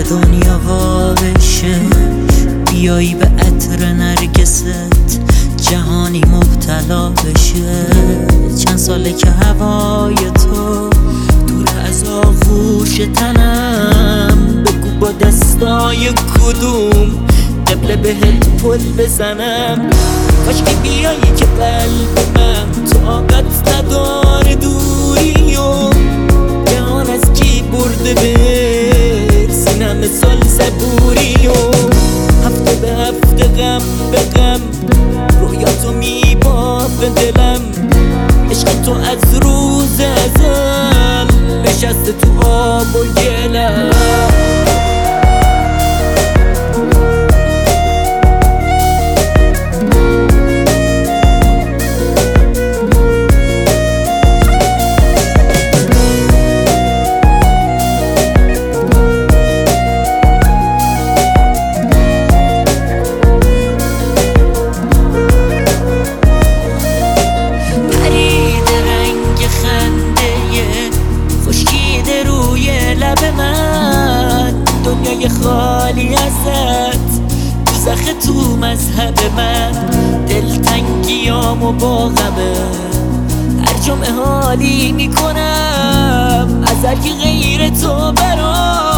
دنیا وا بشه، بیایی به عطر نرگست جهانی مبتلا بشه. چند ساله که هوای تو دور از آغوش تنم، بگو با دستای کدوم قبله بهت پل بزنم. کاش که بیایی که قلب من طاقت نداره دوری و جهان از کی برده به سینم سال صبوری و هفته به هفته غم به غم رویاتو میبافه دلم. عشق تو از روز ازل نشسته تو آب و گلم. دنیای خالی ازت دوزخ تو مذهب من، دلتنگیامو با غمه هر جمعه حالی میکنم از هرکی غیر تو برام.